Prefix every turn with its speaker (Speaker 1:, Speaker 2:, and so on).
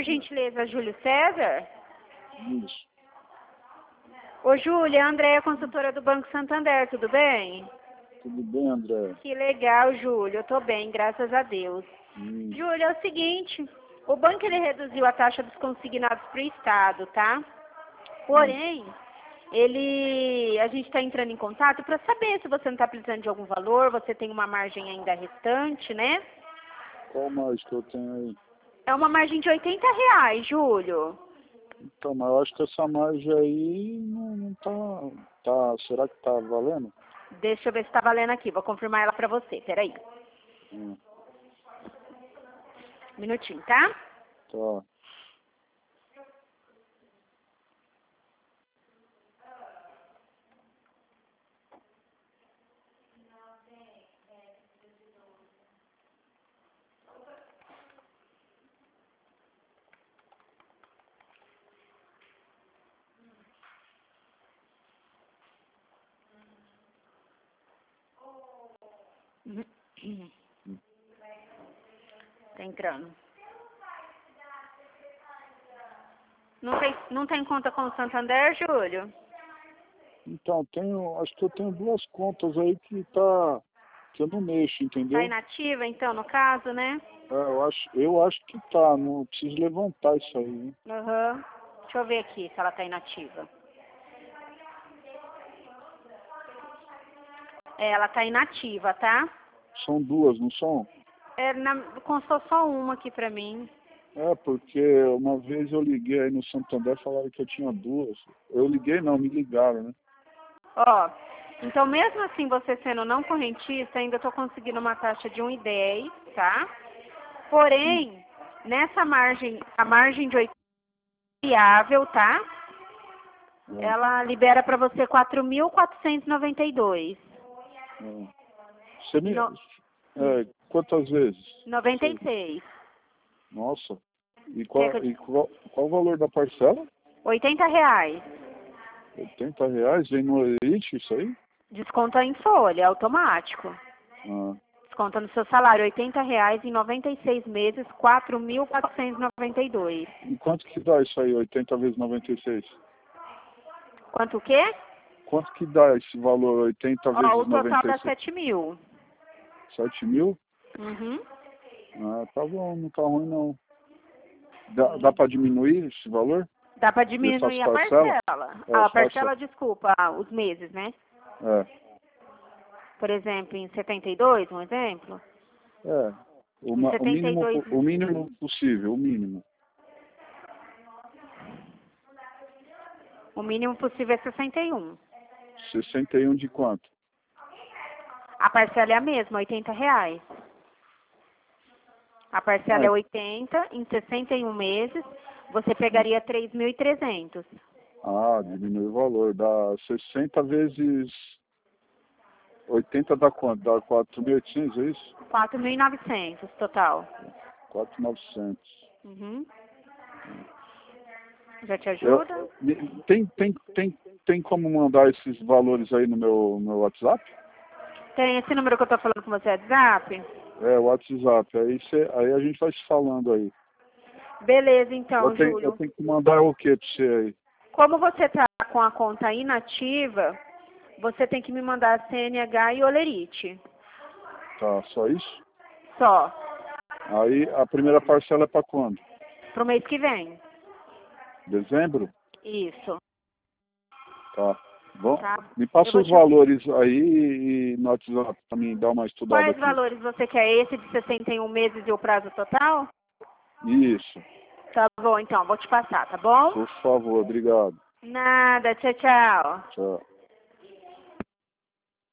Speaker 1: por gentileza, Júlio César?
Speaker 2: Isso.
Speaker 1: Ô, Júlia, a Andréia, consultora do Banco Santander, tudo bem?
Speaker 2: Tudo bem, André?
Speaker 1: Que legal, Júlio. Eu tô bem, graças a Deus. Júlia, é o seguinte, o banco ele reduziu a taxa dos consignados para o Estado, tá? Porém, a gente está entrando em contato para saber se você não está precisando de algum valor, você tem uma margem ainda restante, né?
Speaker 2: Qual mais que eu tenho aí?
Speaker 1: É uma margem de R$ 80, Júlio.
Speaker 2: Então, mas eu acho que essa margem aí não tá... Será que tá valendo?
Speaker 1: Deixa eu ver se tá valendo aqui, vou confirmar ela para você, peraí. Um minutinho, tá?
Speaker 2: Tá.
Speaker 1: Tá entrando. Não tem conta com o Santander, Júlio?
Speaker 2: Então, acho que eu tenho duas contas aí que eu não mexo, entendeu?
Speaker 1: Tá inativa, então, no caso, né?
Speaker 2: Eu acho que tá, não preciso levantar isso aí, né?
Speaker 1: Aham. Deixa eu ver aqui se ela tá inativa. Ela tá inativa, tá?
Speaker 2: São duas, não são?
Speaker 1: Constou só uma aqui pra mim.
Speaker 2: Porque uma vez eu liguei aí no Santander, falaram que eu tinha duas. Eu liguei não, me ligaram, né?
Speaker 1: Ó, então mesmo assim você sendo não correntista, ainda tô conseguindo uma taxa de 1,10, tá? Porém, nessa margem, a margem de 80 viável, tá? Ela libera pra você 4.492.
Speaker 2: Você me... quantas vezes?
Speaker 1: 96.
Speaker 2: Nossa. E qual o valor da parcela?
Speaker 1: R$ 80.
Speaker 2: R$ 80? Vem no Elite isso aí?
Speaker 1: Desconta em folha, automático. Desconta no seu salário, R$ 80 em 96 meses, 4.492.
Speaker 2: E quanto que dá isso aí, 80 vezes 96?
Speaker 1: Quanto o quê?
Speaker 2: Quanto que dá esse valor, 80 vezes 96?
Speaker 1: O total dá 7.000.
Speaker 2: 7.000?
Speaker 1: Uhum.
Speaker 2: Tá bom, não tá ruim não. Dá pra diminuir esse valor?
Speaker 1: Dá pra diminuir a parcela. A parcela, desculpa, os meses, né? Por exemplo, em 72, um exemplo?
Speaker 2: O mínimo possível, o mínimo.
Speaker 1: O mínimo possível é 61.
Speaker 2: 61 de quanto?
Speaker 1: A parcela é a mesma, R$ 80. A parcela é 80, em 61 meses, você pegaria 3.300.
Speaker 2: Diminui o valor. Dá 60 vezes 80 dá quanto? Dá 4.800, é isso?
Speaker 1: 4.900 total.
Speaker 2: 4.900.
Speaker 1: Uhum. Já te ajuda?
Speaker 2: Tem como mandar esses valores aí no meu WhatsApp?
Speaker 1: Tem esse número que eu tô falando com você, WhatsApp?
Speaker 2: O WhatsApp. Aí a gente vai se falando aí.
Speaker 1: Beleza, então, Júlio.
Speaker 2: Eu tenho que mandar o que pra você aí?
Speaker 1: Como você tá com a conta inativa, você tem que me mandar CNH e Olerite.
Speaker 2: Tá, só isso?
Speaker 1: Só.
Speaker 2: Aí a primeira parcela é para quando?
Speaker 1: Pro mês que vem.
Speaker 2: Dezembro?
Speaker 1: Isso.
Speaker 2: Tá. Bom,
Speaker 1: Tá.
Speaker 2: me passa os valores aí e no WhatsApp pra mim dar uma estudada
Speaker 1: Quais
Speaker 2: aqui.
Speaker 1: valores você quer? Esse de 61 meses e o prazo total?
Speaker 2: Isso.
Speaker 1: Tá bom, então, vou te passar, tá bom?
Speaker 2: Por favor, obrigado.
Speaker 1: Nada, tchau, tchau.
Speaker 2: Tchau.